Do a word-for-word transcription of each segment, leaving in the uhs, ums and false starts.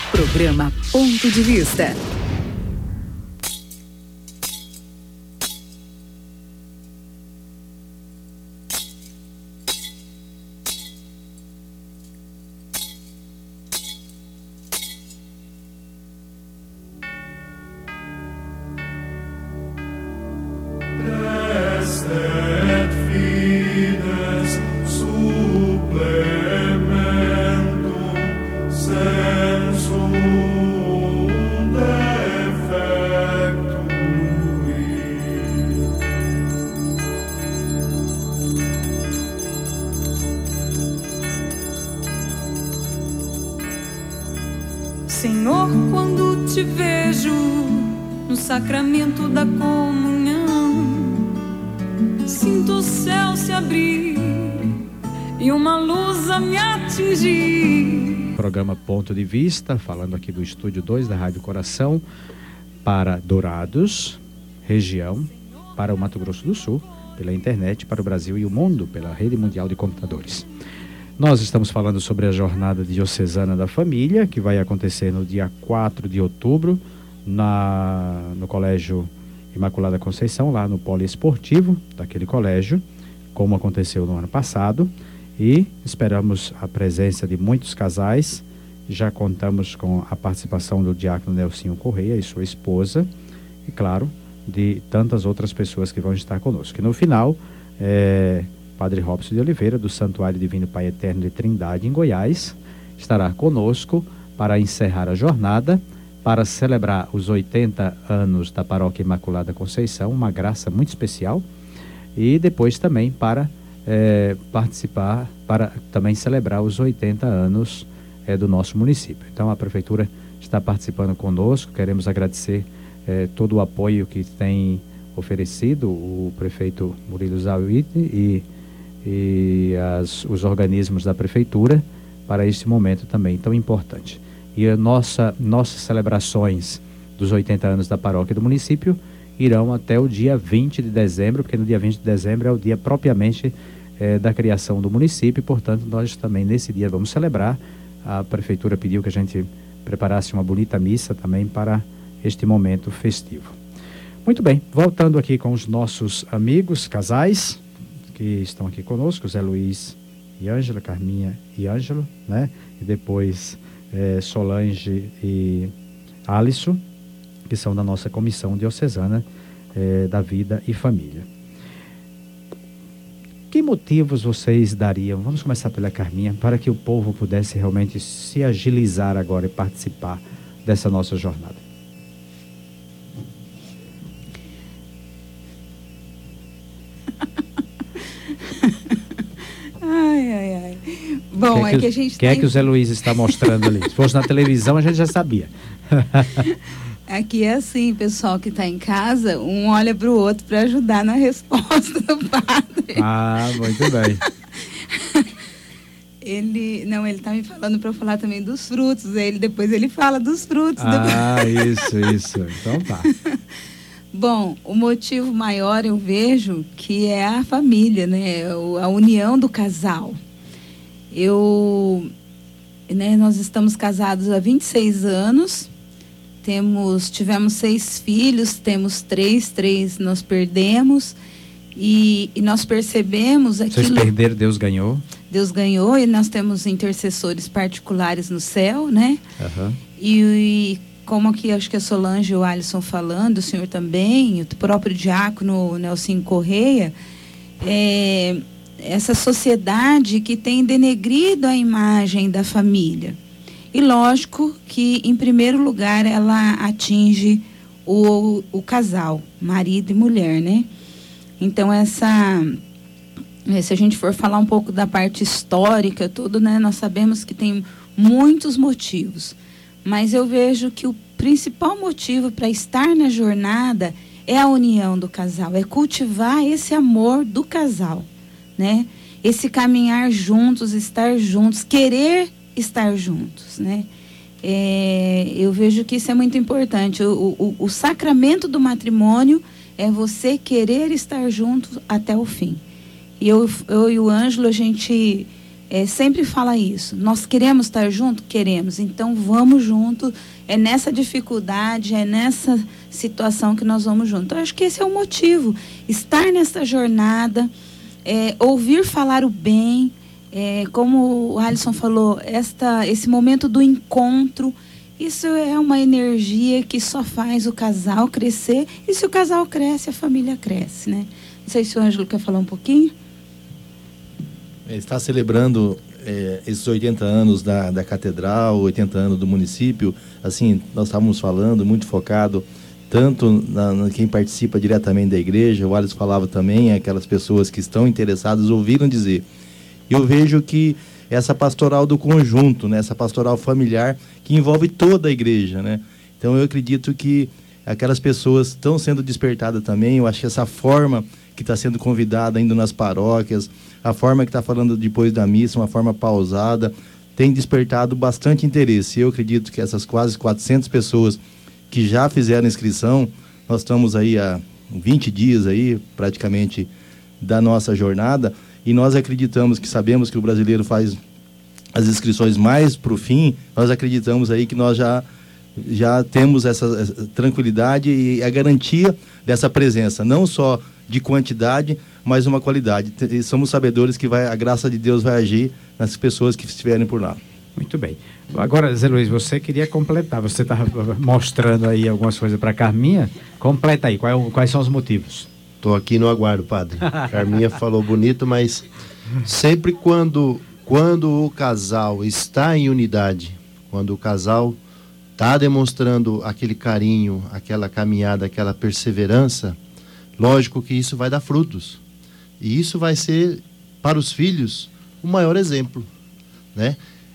Programa Ponto de Vista. Senhor, quando te vejo no sacramento da comunhão, sinto o céu se abrir e uma luz a me atingir. Programa Ponto de Vista, falando aqui do Estúdio dois da Rádio Coração, para Dourados, região, para o Mato Grosso do Sul, pela internet, para o Brasil e o mundo, pela Rede Mundial de Computadores. Nós estamos falando sobre a Jornada Diocesana da Família, que vai acontecer no dia quatro de outubro, na, no Colégio Imaculada Conceição, lá no poliesportivo daquele colégio, como aconteceu no ano passado. E esperamos a presença de muitos casais. Já contamos com a participação do diácono Nelsinho Correia e sua esposa, e claro, de tantas outras pessoas que vão estar conosco. E no final, é... Padre Robson de Oliveira, do Santuário Divino Pai Eterno de Trindade, em Goiás, estará conosco para encerrar a jornada, para celebrar os oitenta anos da Paróquia Imaculada Conceição, uma graça muito especial, e depois também para é, participar, para também celebrar os oitenta anos é, do nosso município. Então a Prefeitura está participando conosco, queremos agradecer é, todo o apoio que tem oferecido o prefeito Murilo Zawidi e e as, os organismos da Prefeitura para este momento também tão importante. E a nossa, nossas celebrações dos oitenta anos da paróquia do município irão até o dia vinte de dezembro, porque no dia vinte de dezembro é o dia propriamente eh, da criação do município, e portanto nós também nesse dia vamos celebrar. A Prefeitura pediu que a gente preparasse uma bonita missa também para este momento festivo. Muito bem, voltando aqui com os nossos amigos, casais, que estão aqui conosco, Zé Luiz e Ângela, Carminha e Ângelo, né? E depois é, Solange e Alisson, que são da nossa Comissão Diocesana é, da Vida e Família. Que motivos vocês dariam, vamos começar pela Carminha, para que o povo pudesse realmente se agilizar agora e participar dessa nossa jornada? Ai, ai, ai. Bom, que é que, é que a gente O que tá é que o Zé Luiz está mostrando ali? Se fosse na televisão, a gente já sabia. Aqui é assim, pessoal que está em casa, um olha para o outro para ajudar na resposta do padre. Ah, muito bem. Ele, não, ele está me falando para eu falar também dos frutos. Ele, depois ele fala dos frutos. Ah, depois... isso, isso. Então tá. Bom, o motivo maior eu vejo que é a família, né? A união do casal. Eu, né, nós estamos casados há vinte e seis anos, temos, tivemos seis filhos, temos três, três nós perdemos, e, e nós percebemos aquilo... Vocês perderam, Deus ganhou? Deus ganhou, e nós temos intercessores particulares no céu, né? Uhum. E... e como aqui acho que a Solange e o Alisson falando, o senhor também, o próprio diácono Nelsinho Correia, é, essa sociedade que tem denegrido a imagem da família. E lógico que, em primeiro lugar, ela atinge o, o casal, marido e mulher, né? Então, essa, se a gente for falar um pouco da parte histórica, tudo, né? Nós sabemos que tem muitos motivos. Mas eu vejo que o principal motivo para estar na jornada é a união do casal, é cultivar esse amor do casal, né? Esse caminhar juntos, estar juntos, querer estar juntos, né? É, eu vejo que isso é muito importante. O, o, o sacramento do matrimônio é você querer estar junto até o fim. E eu, eu e o Ângelo, a gente é, sempre fala isso. Nós queremos estar juntos? Queremos. Então vamos juntos. É nessa dificuldade, é nessa situação que nós vamos juntos. Então, eu acho que esse é o motivo. Estar nessa jornada, é, ouvir falar o bem, é, como o Alisson falou, esta, esse momento do encontro, isso é uma energia que só faz o casal crescer. E se o casal cresce, a família cresce, né? Não sei se o Ângelo quer falar um pouquinho. Está celebrando é, esses oitenta anos da, da catedral, oitenta anos do município. Assim, nós estávamos falando, muito focado, tanto na, na quem participa diretamente da igreja. O Alisson falava também, aquelas pessoas que estão interessadas, ouviram dizer. Eu vejo que essa pastoral do conjunto, né, essa pastoral familiar, que envolve toda a igreja, né? Então, eu acredito que aquelas pessoas estão sendo despertadas também. Eu acho que essa forma que está sendo convidada ainda nas paróquias, a forma que está falando depois da missa, uma forma pausada, tem despertado bastante interesse. Eu acredito que essas quase quatrocentas pessoas que já fizeram inscrição, nós estamos aí há vinte dias aí, praticamente, da nossa jornada, e nós acreditamos, que sabemos que o brasileiro faz as inscrições mais para o fim, nós acreditamos aí que nós já, já temos essa, essa tranquilidade e a garantia dessa presença, não só de quantidade, mas uma qualidade. E somos sabedores que vai, a graça de Deus vai agir nas pessoas que estiverem por lá. Muito bem. Agora, Zé Luiz, você queria completar. Você estava mostrando aí algumas coisas para a Carminha. Completa aí. Quais, quais são os motivos? Estou aqui no aguardo, padre. Carminha falou bonito, mas sempre quando, quando o casal está em unidade, quando o casal está demonstrando aquele carinho, aquela caminhada, aquela perseverança, lógico que isso vai dar frutos. E isso vai ser, para os filhos, o maior exemplo, né?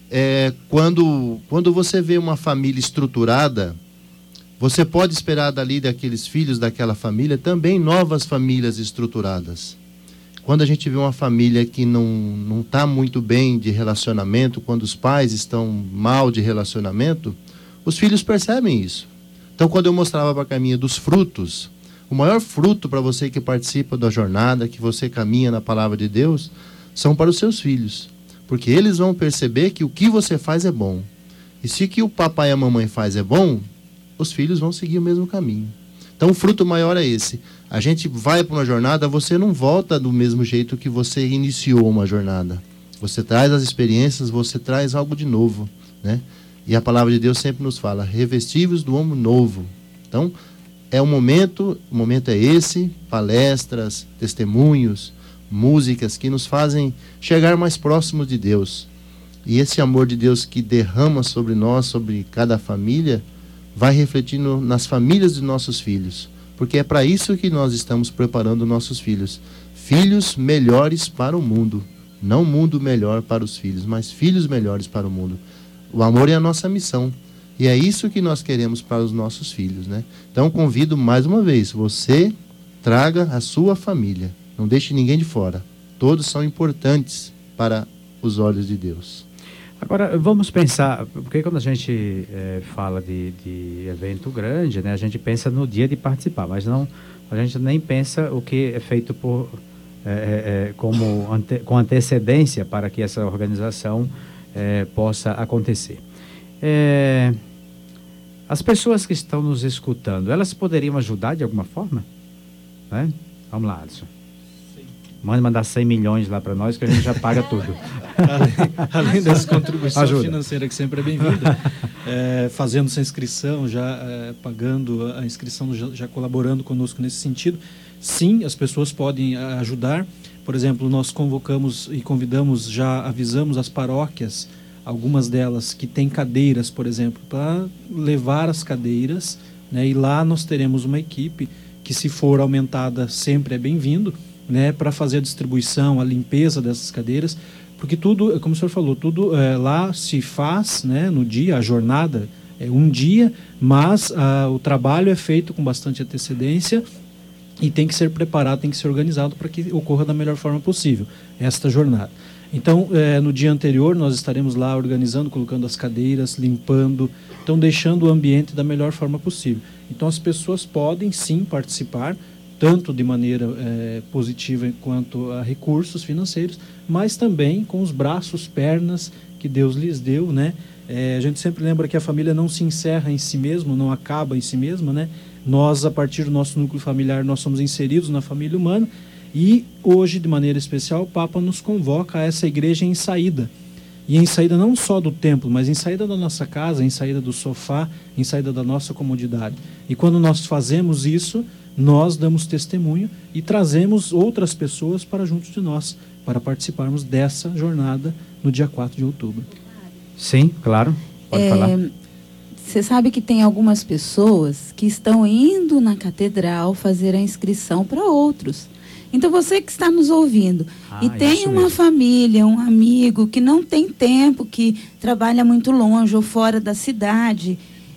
É, quando, quando você vê uma família estruturada, você pode esperar dali daqueles filhos, daquela família, também novas famílias estruturadas. Quando a gente vê uma família que não não está muito bem de relacionamento, quando os pais estão mal de relacionamento, os filhos percebem isso. Então, quando eu mostrava para a Carminha dos frutos, o maior fruto para você que participa da jornada, que você caminha na palavra de Deus, são para os seus filhos. Porque eles vão perceber que o que você faz é bom. E se o que o papai e a mamãe faz é bom, os filhos vão seguir o mesmo caminho. Então o fruto maior é esse. A gente vai para uma jornada, você não volta do mesmo jeito que você iniciou uma jornada. Você traz as experiências, você traz algo de novo, né? E a palavra de Deus sempre nos fala, revestivos do homem novo. Então, é o momento, o momento é esse, palestras, testemunhos, músicas que nos fazem chegar mais próximos de Deus. E esse amor de Deus que derrama sobre nós, sobre cada família, vai refletindo nas famílias de nossos filhos. Porque é para isso que nós estamos preparando nossos filhos. Filhos melhores para o mundo. Não mundo melhor para os filhos, mas filhos melhores para o mundo. O amor é a nossa missão. E é isso que nós queremos para os nossos filhos, né? Então convido mais uma vez, você traga a sua família. Não deixe ninguém de fora. Todos são importantes para os olhos de Deus. Agora, vamos pensar, porque quando a gente é, fala de, de evento grande, né, a gente pensa no dia de participar, mas não, a gente nem pensa o que é feito por, é, é, como ante, com antecedência para que essa organização é, possa acontecer. É, as pessoas que estão nos escutando, elas poderiam ajudar de alguma forma? Né? Vamos lá, Alisson. Manda mandar cem milhões lá para nós que a gente já paga tudo. Além, além dessa contribuição Ajuda. financeira que sempre é bem-vinda, é, fazendo essa inscrição, já é, pagando a inscrição, já, já colaborando conosco nesse sentido, sim, as pessoas podem ajudar. Por exemplo, nós convocamos e convidamos, já avisamos as paróquias, algumas delas que têm cadeiras, por exemplo, para levar as cadeiras, né, e lá nós teremos uma equipe que, se for aumentada, sempre é bem-vindo, né, para fazer a distribuição, a limpeza dessas cadeiras, porque tudo, como o senhor falou, tudo é, lá se faz, né, no dia, a jornada é um dia, mas a, o trabalho é feito com bastante antecedência e tem que ser preparado, tem que ser organizado para que ocorra da melhor forma possível esta jornada. Então, é, no dia anterior, nós estaremos lá organizando, colocando as cadeiras, limpando, então deixando o ambiente da melhor forma possível. Então, as pessoas podem sim participar, tanto de maneira é, positiva quanto a recursos financeiros, mas também com os braços, pernas que Deus lhes deu, né? É, a gente sempre lembra que a família não se encerra em si mesmo, não acaba em si mesma, né? Nós, a partir do nosso núcleo familiar, nós somos inseridos na família humana e hoje, de maneira especial, o Papa nos convoca a essa igreja em saída. E em saída não só do templo, mas em saída da nossa casa, em saída do sofá, em saída da nossa comodidade. E quando nós fazemos isso, nós damos testemunho e trazemos outras pessoas para junto de nós, para participarmos dessa jornada no dia quatro de outubro. Sim, claro. Pode É, falar. Você sabe que tem algumas pessoas que estão indo na catedral fazer a inscrição para outros. Então, você que está nos ouvindo Ah, e tem isso uma mesmo. família, um amigo que não tem tempo, que trabalha muito longe ou fora da cidade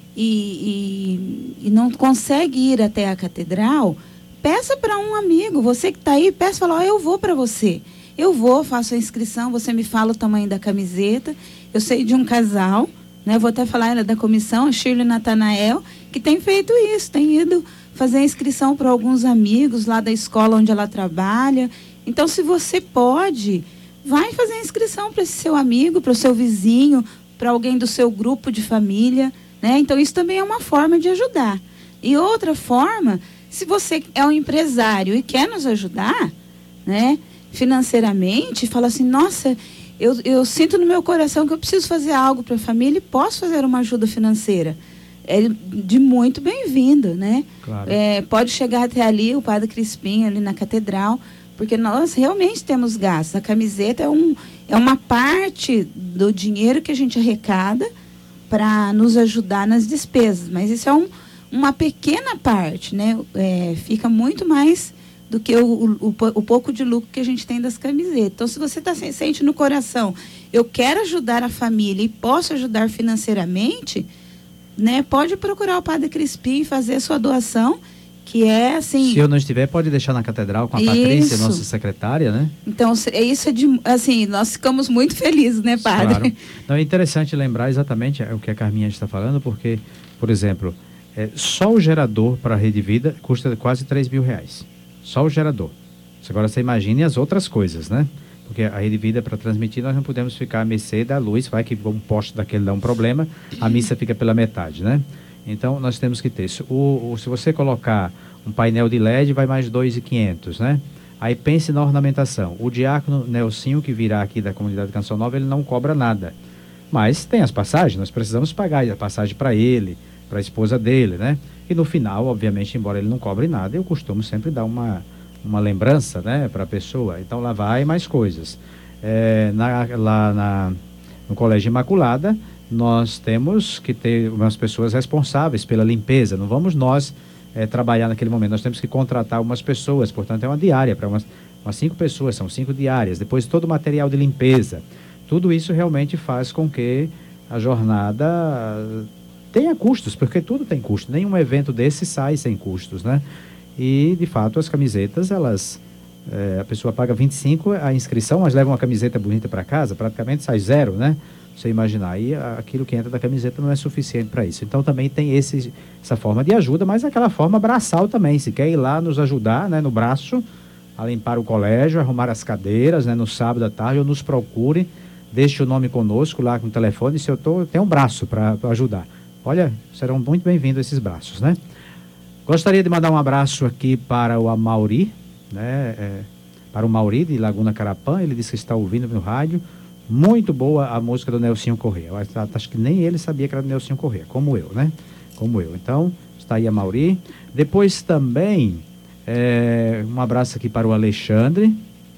e, e, e não consegue ir até a catedral, peça para um amigo. Você que está aí, peça, fala, ó, eu vou para você. Eu vou, faço a inscrição, você me fala o tamanho da camiseta. Eu sei de um casal, né, vou até falar, ela é da comissão, a Shirley Natanael, que tem feito isso, tem ido fazer a inscrição para alguns amigos lá da escola onde ela trabalha. Então, se você pode, vai fazer a inscrição para esse seu amigo, para o seu vizinho, para alguém do seu grupo de família, né? Então, isso também é uma forma de ajudar. E outra forma, se você é um empresário e quer nos ajudar, né, financeiramente, fala assim, nossa, eu, eu sinto no meu coração que eu preciso fazer algo para a família e posso fazer uma ajuda financeira. É de muito bem-vindo, né? Claro. É, pode chegar até ali, o Padre Crispim, ali na catedral, porque nós realmente temos gastos. A camiseta é, um, é uma parte do dinheiro que a gente arrecada para nos ajudar nas despesas, mas isso é um, uma pequena parte, né? É, fica muito mais do que o, o, o pouco de lucro que a gente tem das camisetas. Então, se você tá, sente no coração, eu quero ajudar a família e posso ajudar financeiramente, né, pode procurar o Padre Crispim e fazer a sua doação, que é assim... Se eu não estiver, pode deixar na catedral com a Isso. Patrícia, nossa secretária, né? Então, é isso é de... Assim, nós ficamos muito felizes, né, Padre? Claro. Não, é interessante lembrar exatamente o que a Carminha está falando, porque, por exemplo, é, só o gerador para a Rede Vida custa quase três mil reais. Só o gerador. Agora você imagine as outras coisas, né? Porque a Rede Vida, para transmitir, nós não podemos ficar à mercê da luz, vai que um poste daquele dá um problema, a missa fica pela metade, né? Então, nós temos que ter. O, o, se você colocar um painel de L E D, vai mais dois mil e quinhentos, né? Aí pense na ornamentação. O diácono Nelsinho, que virá aqui da comunidade Canção Nova, ele não cobra nada. Mas tem as passagens, nós precisamos pagar a passagem para ele, para a esposa dele, né? E no final, obviamente, embora ele não cobre nada, eu costumo sempre dar uma... uma lembrança, né, para a pessoa. Então lá vai mais coisas. É, na, lá na, no Colégio Imaculada, nós temos que ter umas pessoas responsáveis pela limpeza. Não vamos nós é, trabalhar naquele momento. Nós temos que contratar umas pessoas, portanto é uma diária para umas, umas cinco pessoas, são cinco diárias. Depois todo o material de limpeza. Tudo isso realmente faz com que a jornada tenha custos, porque tudo tem custo. Nenhum evento desse sai sem custos, né? E, de fato, as camisetas, elas... É, a pessoa paga vinte e cinco a inscrição, mas leva uma camiseta bonita para casa, praticamente sai zero, né? Você imaginar. Aí aquilo que entra da camiseta não é suficiente para isso. Então, também tem esse, essa forma de ajuda, mas aquela forma braçal também. Se quer ir lá nos ajudar, né, no braço, a limpar o colégio, arrumar as cadeiras, né, no sábado à tarde, ou nos procure, deixe o nome conosco lá com o telefone. Se eu tô, eu tenho um braço para ajudar. Olha, serão muito bem-vindos esses braços, né? Gostaria de mandar um abraço aqui para o Amauri, né, é, para o Mauri de Laguna Carapã. Ele disse que está ouvindo no rádio. Muito boa a música do Nelsinho Corrêa. Eu acho que nem ele sabia que era do Nelsinho Corrêa, como eu, né? Como eu. Então, está aí a Mauri. Depois também, é, um abraço aqui para o Alexandre,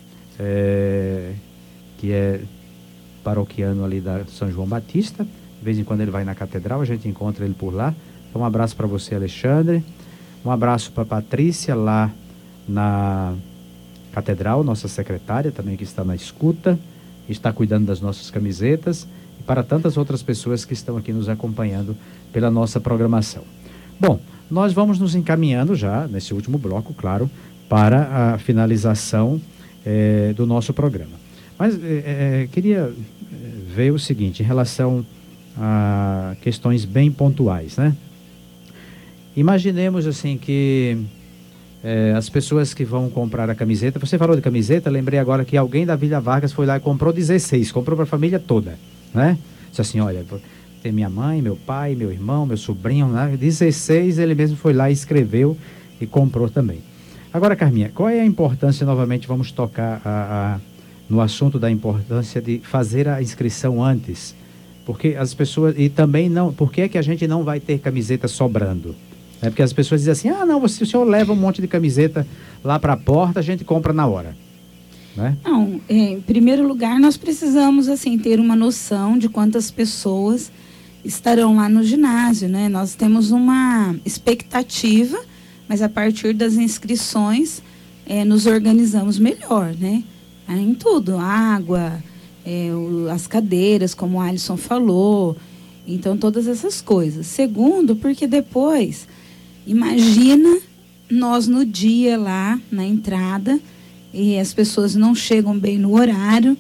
é, que é paroquiano ali da São João Batista. De vez em quando ele vai na catedral, a gente encontra ele por lá. Então, um abraço para você, Alexandre. Um abraço para a Patrícia, lá na catedral, nossa secretária também, que está na escuta, está cuidando das nossas camisetas, e para tantas outras pessoas que estão aqui nos acompanhando pela nossa programação. Bom, nós vamos nos encaminhando já, nesse último bloco, claro, para a finalização é, do nosso programa. Mas é, é, queria ver o seguinte, em relação a questões bem pontuais, né? Imaginemos assim que É, as pessoas que vão comprar a camiseta, você falou de camiseta, lembrei agora que alguém da Vila Vargas foi lá e comprou dezesseis, comprou para a família toda, né? Disse assim, olha, tem minha mãe, meu pai, meu irmão, meu sobrinho, né? dezesseis, ele mesmo foi lá e escreveu e comprou também. Agora, Carminha, qual é a importância, novamente vamos tocar a, a, no assunto da importância de fazer a inscrição antes, porque as pessoas, e também não, por que é que a gente não vai ter camiseta sobrando? É porque as pessoas dizem assim, ah não, você, o senhor leva um monte de camiseta lá para a porta, a gente compra na hora, né? Não, em primeiro lugar nós precisamos assim ter uma noção de quantas pessoas estarão lá no ginásio, né? Nós temos uma expectativa, mas a partir das inscrições é, nos organizamos melhor, né? Em tudo, água, é, o, as cadeiras, como o Alisson falou, então todas essas coisas. Segundo, porque depois, imagina nós no dia lá, na entrada, e as pessoas não chegam bem no horário,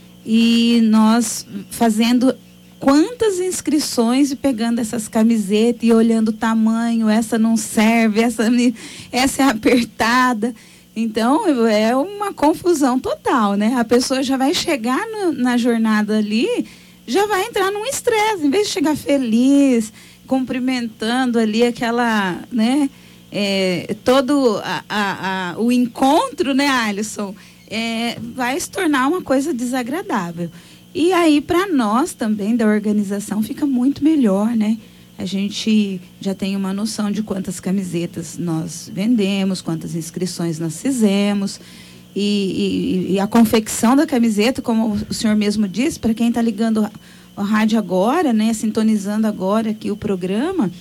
e nós fazendo quantas inscrições e pegando essas camisetas e olhando o tamanho, essa não serve, essa, essa é apertada. Então, é uma confusão total, né? A pessoa já vai chegar no, na jornada ali, já vai entrar num estresse, em vez de chegar feliz, cumprimentando ali aquela, né? É, todo a, a, a, o encontro, né, Alisson? É, vai se tornar uma coisa desagradável. E aí, para nós também, da organização, fica muito melhor, né? A gente já tem uma noção de quantas camisetas nós vendemos, quantas inscrições nós fizemos. E, e, e a confecção da camiseta, como o senhor mesmo disse, para quem está ligando o rádio agora, né, sintonizando agora aqui o programa,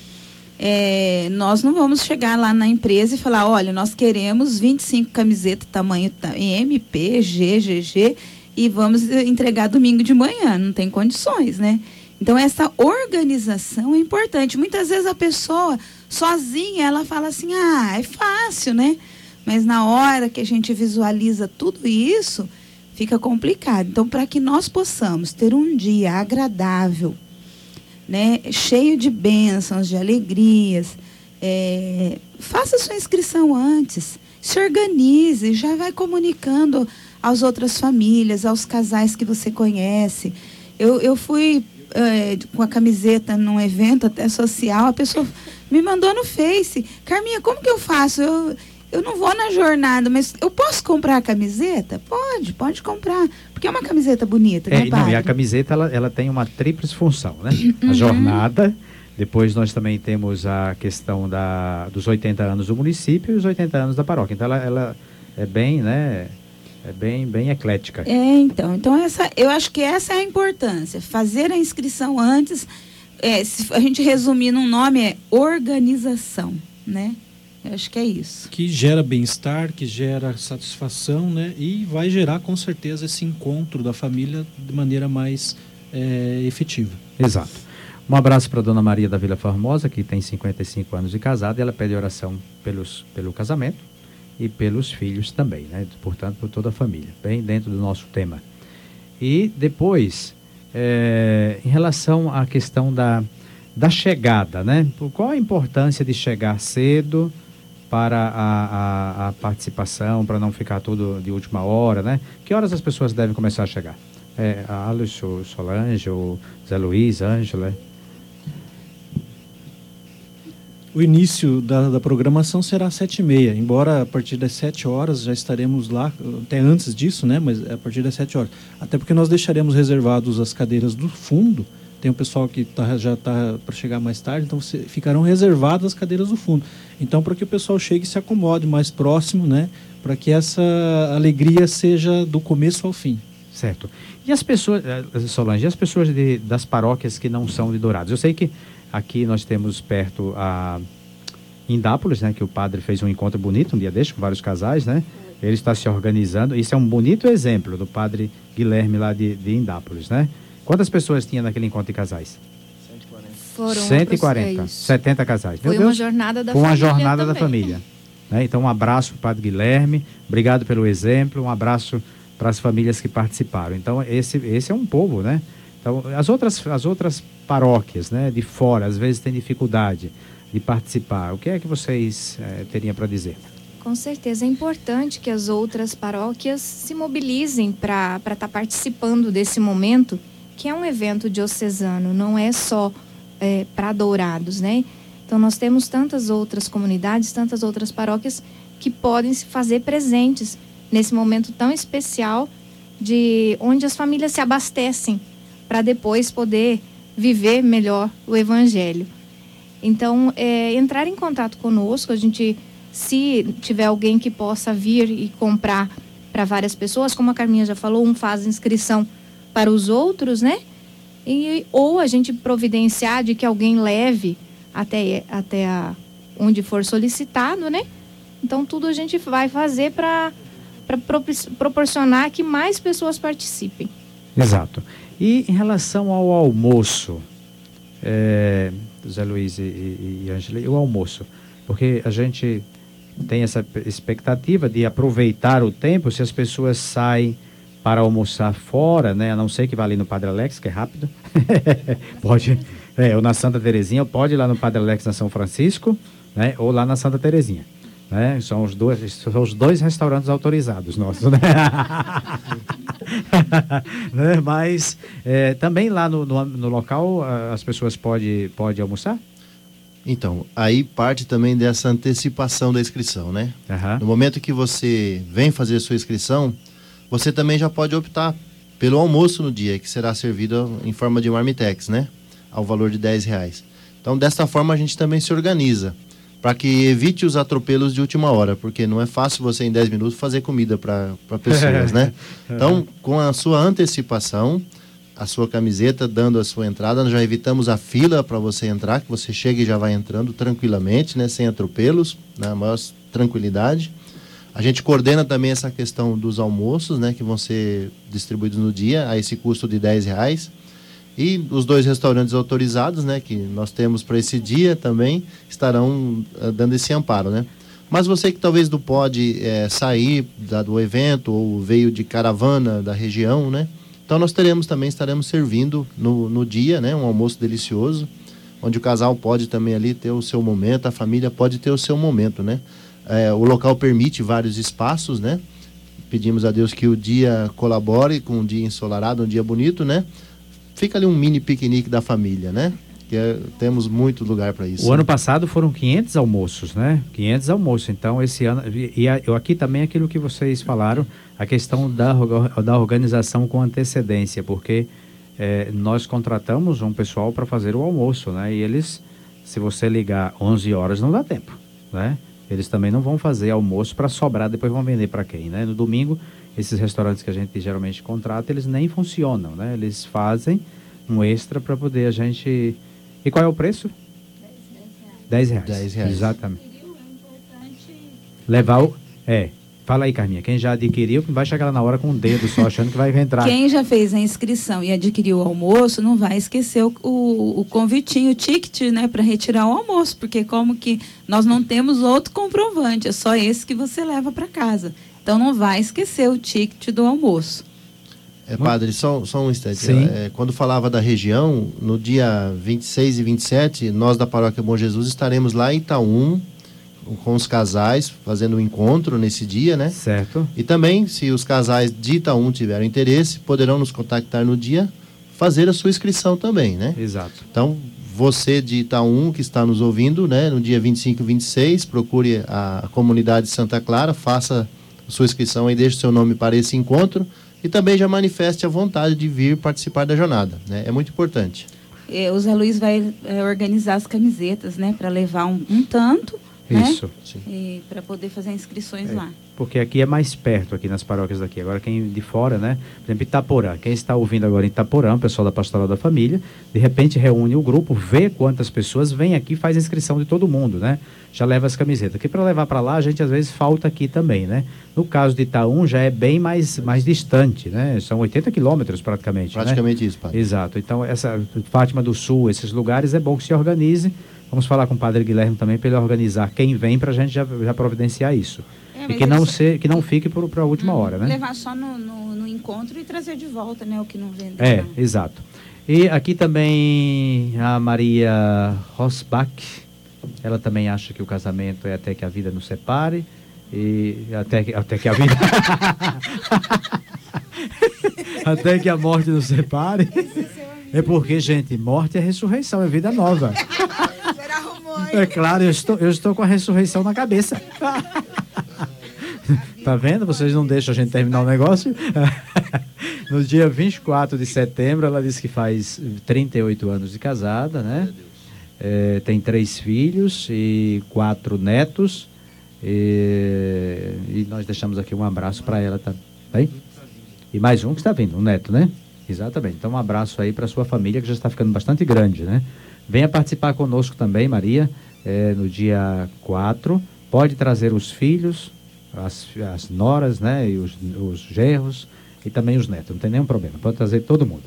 é, nós não vamos chegar lá na empresa e falar, olha, nós queremos vinte e cinco camisetas tamanho M, P, G, G G e vamos entregar domingo de manhã. Não tem condições, né? Então, essa organização é importante. Muitas vezes a pessoa, sozinha, ela fala assim, ah, é fácil, né? Mas na hora que a gente visualiza tudo isso, fica complicado. Então, para que nós possamos ter um dia agradável, né, cheio de bênçãos, de alegrias, é, faça sua inscrição antes, se organize, já vai comunicando às outras famílias, aos casais que você conhece. Eu, eu fui... É, com a camiseta num evento até social, a pessoa me mandou no Face, Carminha, como que eu faço? Eu, eu não vou na jornada, mas eu posso comprar a camiseta? Pode, pode comprar, porque é uma camiseta bonita, é, né, padre? Não, e a camiseta, ela, ela tem uma tríplice função, né? A jornada, depois nós também temos a questão da, dos oitenta anos do município e os oitenta anos da paróquia, então ela, ela é bem, né... É bem, bem eclética. É, então, então essa, eu acho que essa é a importância. Fazer a inscrição antes, é, se a gente resumir num nome, é organização, né? Eu acho que é isso. Que gera bem-estar, que gera satisfação, né? E vai gerar, com certeza, esse encontro da família de maneira mais é, efetiva. Exato. Um abraço para a dona Maria da Vila Formosa, que tem cinquenta e cinco anos de casada, e ela pede oração pelos, pelo casamento e pelos filhos também, né? Portanto, por toda a família, bem dentro do nosso tema. E depois, é, em relação à questão da, da chegada, né? Qual a importância de chegar cedo para a, a, a participação, para não ficar tudo de última hora, né? Que horas as pessoas devem começar a chegar? É, a Alisson, Solange, o Zé Luiz, Ângela... O início da, da programação será às sete e meia, embora a partir das sete horas já estaremos lá, até antes disso, né? Mas a partir das sete horas. Até porque nós deixaremos reservados as cadeiras do fundo, tem um pessoal que tá, já está para chegar mais tarde, então você, ficarão reservadas as cadeiras do fundo. Então, para que o pessoal chegue e se acomode mais próximo, né? Para que essa alegria seja do começo ao fim. Certo. E as pessoas, Solange, e as pessoas de, das paróquias que não são de Dourados? Eu sei que aqui nós temos perto a Indápolis, né, que o padre fez um encontro bonito um dia deste com vários casais, né? Ele está se organizando. Isso é um bonito exemplo do padre Guilherme lá de, de Indápolis, né? Quantas pessoas tinha naquele encontro de casais? cento e quarenta. Foram cento e quarenta, setenta casais. Foi Meu uma Deus, jornada da foi família. Foi uma jornada também. da família. Né? Então, um abraço para o padre Guilherme, obrigado pelo exemplo, um abraço para as famílias que participaram. Então, esse, esse é um povo, né? Então, as outras, as outras paróquias, né, de fora, às vezes tem dificuldade de participar. O que é que vocês eh, teriam para dizer? Com certeza, é importante que as outras paróquias se mobilizem para estar tá participando desse momento, que é um evento diocesano, não é só é, para Dourados, né? Então nós temos tantas outras comunidades, tantas outras paróquias que podem se fazer presentes nesse momento tão especial, de onde as famílias se abastecem para depois poder viver melhor o Evangelho. Então, é, entrar em contato conosco, a gente, se tiver alguém que possa vir e comprar para várias pessoas, como a Carminha já falou, um faz inscrição para os outros, né? E, ou a gente providenciar de que alguém leve até, até a, onde for solicitado, né? Então, tudo a gente vai fazer para para proporcionar que mais pessoas participem. Exato. E em relação ao almoço, é, Zé Luiz e, e, e Ângela, o almoço, porque a gente tem essa expectativa de aproveitar o tempo, se as pessoas saem para almoçar fora, né, a não ser que vá ali no Padre Alex, que é rápido, pode, é, ou na Santa Terezinha, pode ir lá no Padre Alex na São Francisco, né, ou lá na Santa Terezinha. Né? São, os dois, são os dois restaurantes autorizados nossos, né? Né? Mas é, também lá no, no, no local as pessoas podem pode almoçar? Então, aí parte também dessa antecipação da inscrição, né? Uhum. No momento que você vem fazer a sua inscrição, você também já pode optar pelo almoço no dia, que será servido em forma de marmitex, né? Ao valor de dez reais. Então, desta forma, a gente também se organiza para que evite os atropelos de última hora, porque não é fácil você em dez minutos fazer comida para pessoas, né? Então, com a sua antecipação, a sua camiseta dando a sua entrada, nós já evitamos a fila para você entrar, que você chega e já vai entrando tranquilamente, né? Sem atropelos, na maior tranquilidade. A gente coordena também essa questão dos almoços, né? Que vão ser distribuídos no dia, a esse custo de dez reais. E os dois restaurantes autorizados, né, que nós temos para esse dia também, estarão uh, dando esse amparo, né? Mas você que talvez não pode é, sair da, do evento ou veio de caravana da região, né? Então nós teremos também, estaremos servindo no, no dia, né, um almoço delicioso, onde o casal pode também ali ter o seu momento, a família pode ter o seu momento, né? É, o local permite vários espaços, né? Pedimos a Deus que o dia colabore com um dia ensolarado, um dia bonito, né? Fica ali um mini piquenique da família, né? Que é, temos muito lugar para isso. O né? ano passado foram quinhentos almoços, né? quinhentos almoços. Então, esse ano... E eu aqui também, aquilo que vocês falaram, a questão da, da organização com antecedência, porque é, nós contratamos um pessoal para fazer o almoço, né? E eles, se você ligar onze horas, não dá tempo, né? Eles também não vão fazer almoço para sobrar, depois vão vender para quem, né? No domingo, esses restaurantes que a gente geralmente contrata, eles nem funcionam, né? Eles fazem um extra para poder a gente... E qual é o preço? dez reais. dez reais. Exatamente. Levar o... É. Fala aí, Carminha. Quem já adquiriu, vai chegar lá na hora com o dedo só, achando que vai entrar. Quem já fez a inscrição e adquiriu o almoço, não vai esquecer o, o, o convitinho, o ticket, né, para retirar o almoço, porque como que nós não temos outro comprovante, é só esse que você leva para casa. Então não vai esquecer o ticket do almoço. É, padre, só, só um instante. É, quando falava da região, no dia vinte e seis e vinte e sete, nós da Paróquia Bom Jesus estaremos lá em Itaú, com os casais, fazendo um encontro nesse dia, né? Certo. E também, se os casais de Itaú tiverem interesse, poderão nos contactar no dia, fazer a sua inscrição também, né? Exato. Então, você de Itaú que está nos ouvindo, né? No dia vinte e cinco e vinte e seis, procure a comunidade Santa Clara, faça a sua inscrição e deixe o seu nome para esse encontro e também já manifeste a vontade de vir participar da jornada, né? É muito importante. É, o Zé Luiz vai é, organizar as camisetas, né? Para levar um, um tanto... Isso. Né? Para poder fazer inscrições é, lá. Porque aqui é mais perto, aqui nas paróquias daqui. Agora quem de fora, né? Por exemplo, Itaporã. Quem está ouvindo agora em Itaporã, o pessoal da Pastoral da Família, de repente reúne o grupo, vê quantas pessoas vêm aqui, faz a inscrição de todo mundo, né? Já leva as camisetas. Porque para levar para lá, a gente às vezes falta aqui também, né? No caso de Itaú, já é bem mais, mais distante, né? São oitenta quilômetros praticamente. Praticamente né? isso, pai. Exato. Então, essa Fátima do Sul, esses lugares, é bom que se organize. Vamos falar com o Padre Guilherme também para ele organizar quem vem para a gente já, já providenciar isso. É, e que não, se, que não fique para a última hum, hora, né? Levar só no, no, no encontro e trazer de volta, né? O que não vende. É, não. Exato. E aqui também a Maria Rosbach, ela também acha que o casamento é até que a vida nos separe. e até que, até que a vida... até que a morte nos separe. É porque, gente, morte é ressurreição, é vida nova. É claro, eu estou, eu estou com a ressurreição na cabeça. Tá vendo? Vocês não deixam a gente terminar o negócio? No dia vinte e quatro de setembro, ela disse que faz trinta e oito anos de casada, né? É, tem três filhos e quatro netos. E, e nós deixamos aqui um abraço para ela, tá bem? E mais um que está vindo, um neto, né? Exatamente. Então, um abraço aí para sua família, que já está ficando bastante grande, né? Venha participar conosco também, Maria, é, no dia quatro. Pode trazer os filhos, as, as noras, né? E os, os genros e também os netos. Não tem nenhum problema. Pode trazer todo mundo.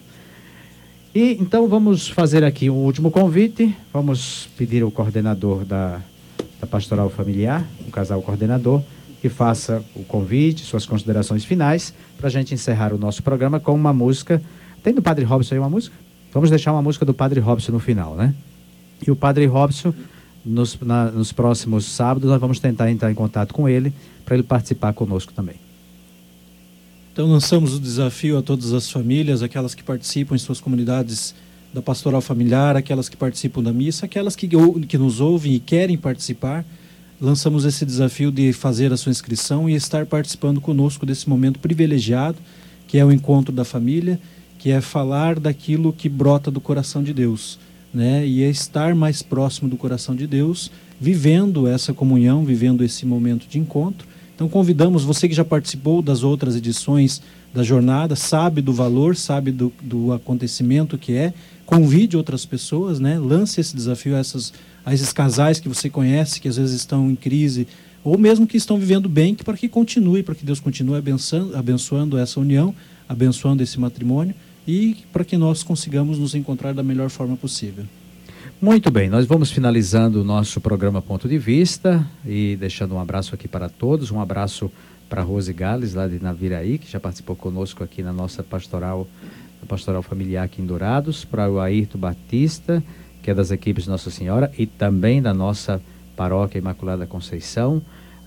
E então vamos fazer aqui um último convite. Vamos pedir ao coordenador da, da Pastoral Familiar, o casal coordenador, que faça o convite, suas considerações finais, para a gente encerrar o nosso programa com uma música. Tem do Padre Robson aí uma música? Vamos deixar uma música do Padre Robson no final, né? E o Padre Robson, nos, na, nos próximos sábados, nós vamos tentar entrar em contato com ele, para ele participar conosco também. Então lançamos o desafio a todas as famílias, aquelas que participam em suas comunidades da Pastoral Familiar, aquelas que participam da missa, aquelas que, que nos ouvem e querem participar. Lançamos esse desafio de fazer a sua inscrição e estar participando conosco desse momento privilegiado, que é o encontro da família, que é falar daquilo que brota do coração de Deus, né? E é estar mais próximo do coração de Deus, vivendo essa comunhão, vivendo esse momento de encontro. Então convidamos você que já participou das outras edições da jornada, sabe do valor, sabe do, do acontecimento que é, convide outras pessoas, né? Lance esse desafio a, essas, a esses casais que você conhece, que às vezes estão em crise, ou mesmo que estão vivendo bem, que para que continue, para que Deus continue abençoando, abençoando essa união, abençoando esse matrimônio, e para que nós consigamos nos encontrar da melhor forma possível. Muito bem, nós vamos finalizando o nosso programa Ponto de Vista e deixando um abraço aqui para todos, um abraço para a Rose Gales, lá de Naviraí, que já participou conosco aqui na nossa pastoral, pastoral familiar aqui em Dourados, para o Ayrton Batista, que é das equipes de Nossa Senhora, e também da nossa paróquia Imaculada Conceição.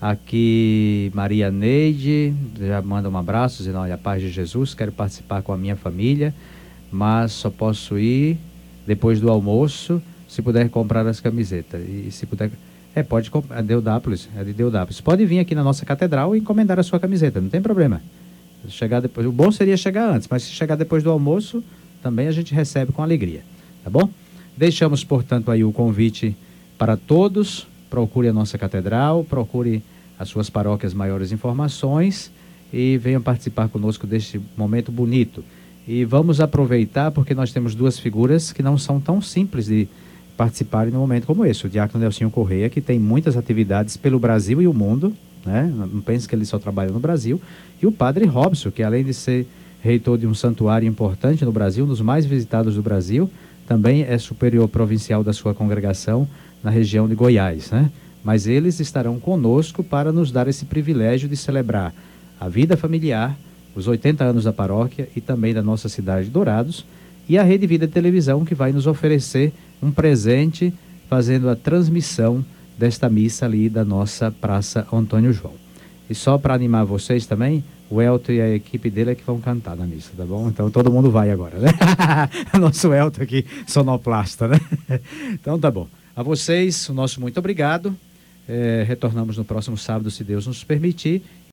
Aqui Maria Neide já manda um abraço, dizendo, olha, a paz de Jesus, quero participar com a minha família, mas só posso ir depois do almoço, se puder comprar as camisetas. E se puder... É, pode comprar, é Deodápolis, é de Deodápolis. Pode vir aqui na nossa catedral e encomendar a sua camiseta, não tem problema. Chegar depois, o bom seria chegar antes, mas se chegar depois do almoço, também a gente recebe com alegria, tá bom? Deixamos, portanto, aí o convite para todos. Procure a nossa catedral, procure as suas paróquias maiores informações e venham participar conosco deste momento bonito. E vamos aproveitar, porque nós temos duas figuras que não são tão simples de participarem num momento como esse. O diácono Nelsinho Correia, que tem muitas atividades pelo Brasil e o mundo, né? Não pense que ele só trabalha no Brasil. E o Padre Robson, que além de ser reitor de um santuário importante no Brasil, um dos mais visitados do Brasil, também é superior provincial da sua congregação na região de Goiás, né? Mas eles estarão conosco para nos dar esse privilégio de celebrar a vida familiar, os oitenta anos da paróquia e também da nossa cidade de Dourados, e a Rede Vida de Televisão, que vai nos oferecer um presente fazendo a transmissão desta missa ali da nossa Praça Antônio João. E só para animar vocês também, o Elton e a equipe dele é que vão cantar na missa, tá bom? Então todo mundo vai agora, né? Nosso Elton aqui, sonoplasta, né? Então tá bom. A vocês, o nosso muito obrigado. É, retornamos no próximo sábado, se Deus nos permitir.